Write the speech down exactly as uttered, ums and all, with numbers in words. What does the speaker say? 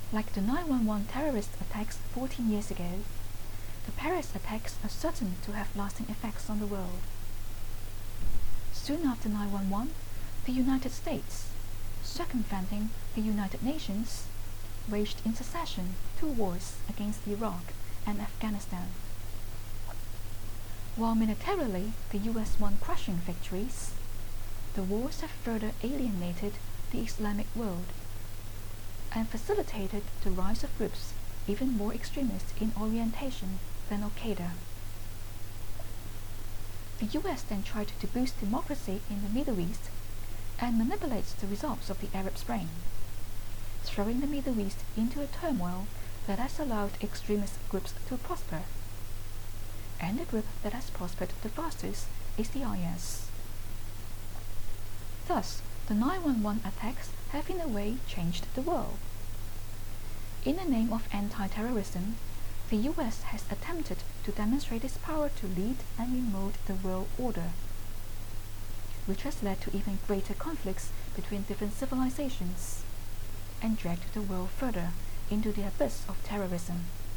Like the nine one one terrorist attacks fourteen years ago, the Paris attacks are certain to have lasting effects on the world. Soon after nine one one, the United States, circumventing the United Nations, waged in succession two wars against Iraq and Afghanistan. While militarily the U S won crushing victories, the wars have further alienated the Islamic world and facilitated the rise of groups even more extremist in orientation than Al-Qaeda. The U S then tried to boost democracy in the Middle East and manipulates the results of the Arab Spring, throwing the Middle East into a turmoil that has allowed extremist groups to prosper. And the group that has prospered the fastest is the I S. Thus, the nine one one attacks have in a way changed the world. In the name of anti-terrorism, the U S has attempted to demonstrate its power to lead and remold the world order, which has led to even greater conflicts between different civilizations and dragged the world further into the abyss of terrorism.